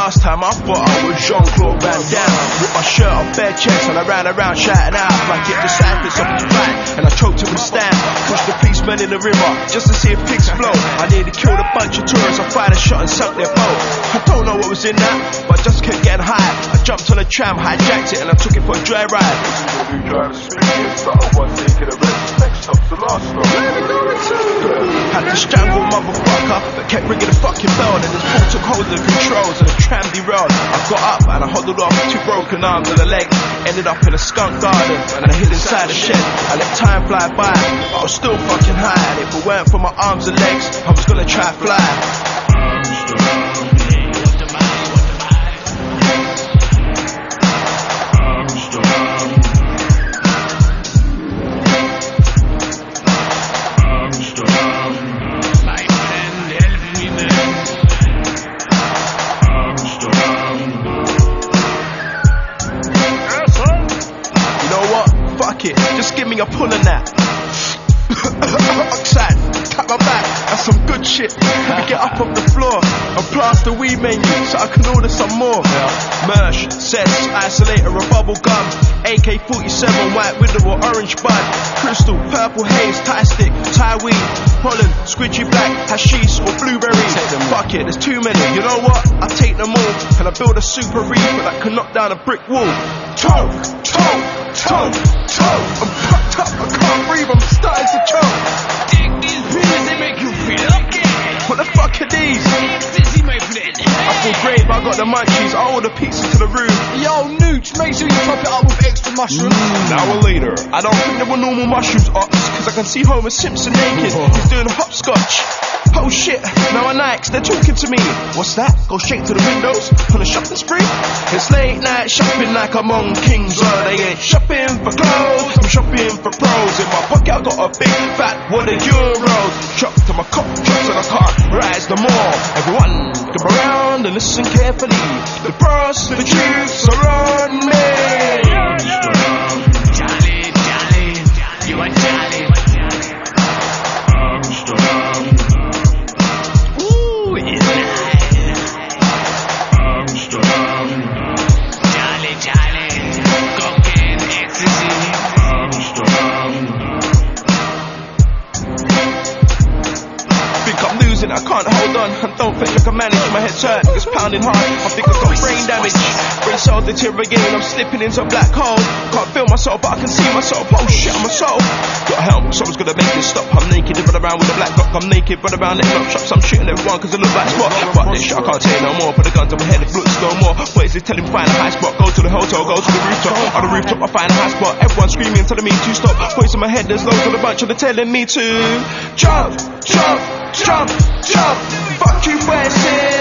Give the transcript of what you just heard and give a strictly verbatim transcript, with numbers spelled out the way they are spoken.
last time I thought I was Jean-Claude Van Damme. With my shirt off bare chest and I ran around shouting out. I get the cyphers off his back and I choked him with Stan. Pushed the policeman in the river just to see if pigs float. I nearly killed a bunch of tourists. I fired a shot and sunk their boat. I don't know what was in that, but I just kept getting high. I jumped on a tram, hijacked it and I took it for a joyride. Had to strangle motherfucker, but kept ringing the fucking bell. And then this fool took hold of the controls and the tram derailed. I got up and I huddled off two broken arms and a leg. Ended up in a skunk garden and I hid inside a shed. I let time fly by, but I was still fucking high. And if it weren't for my arms and legs, I was gonna try fly. Just give me a pull in that. Oxide, tap my back, that's some good shit. Let me get up off the floor and plaster weed menu so I can order some more. Mersh, Sets, Isolator or bubble gum, A K forty-seven, white widow or orange bud, crystal, purple haze, Thai stick, Thai weed, pollen, squidgy black, hashish or blueberries. Fuck it, there's too many. You know what? I take them all and I build a super reaper that can knock down a brick wall. Choke, choke, choke, choke. I'm fucked up, I can't breathe, I'm starting to choke. Take these pills, they make you feel okay. What the fuck are these? Ecstasy, my friend. I feel great, but I got the munchies. I order pizza to the room. Yo, Nooch, make sure you top it up with extra mushrooms. Mm, an hour later, I don't think they were normal mushrooms, Ox, cause I can see Homer Simpson naked. He's doing hopscotch. Oh shit, now my Nikes, they're talking to me. What's that? Go straight to the windows on a shopping spree? It's late night shopping like I'm on King's Road. They ain't shopping for clothes, I'm shopping for pros. In my pocket I got a big fat one of euros. Chop to my cup, drops and I can't rise no more. Everyone come around and listen carefully. The prostitutes are on me. Charlie, Charlie, you are Charlie. I can't hold on, I don't think I can manage. My head's hurt, it's pounding hard. I think I've got brain damage. Brain cells deteriorating, I'm slipping into a black hole. Can't feel myself, but I can see myself. Oh shit, I'm a soul. Gotta help, someone's gonna make this stop. I'm naked, run around with a black rock. I'm naked, run around in up shops. I'm shooting everyone cause I look like spot. Fuck this shit, I can't take no more. Put the guns on my head, it looks no more. What is it telling me find a high spot? Go to the hotel, go to the rooftop. On the rooftop, I find a high spot. Everyone screaming, telling me to stop. Voice in my head, there's loads of a bunch of them telling me to jump, jump, jump, jump. Fuck you, Weston.